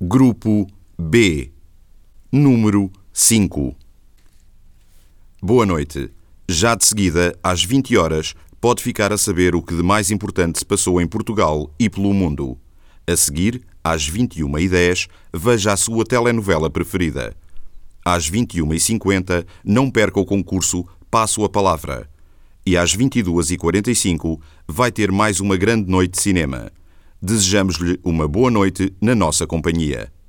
Grupo B, número 5. Boa noite. Já de seguida, às 20 horas, pode ficar a saber o que de mais importante se passou em Portugal e pelo mundo. A seguir, às 21h10, veja a sua telenovela preferida. Às 21h50, não perca o concurso Passo a Palavra. E às 22h45, vai ter mais uma grande noite de cinema. Desejamos-lhe uma boa noite na nossa companhia.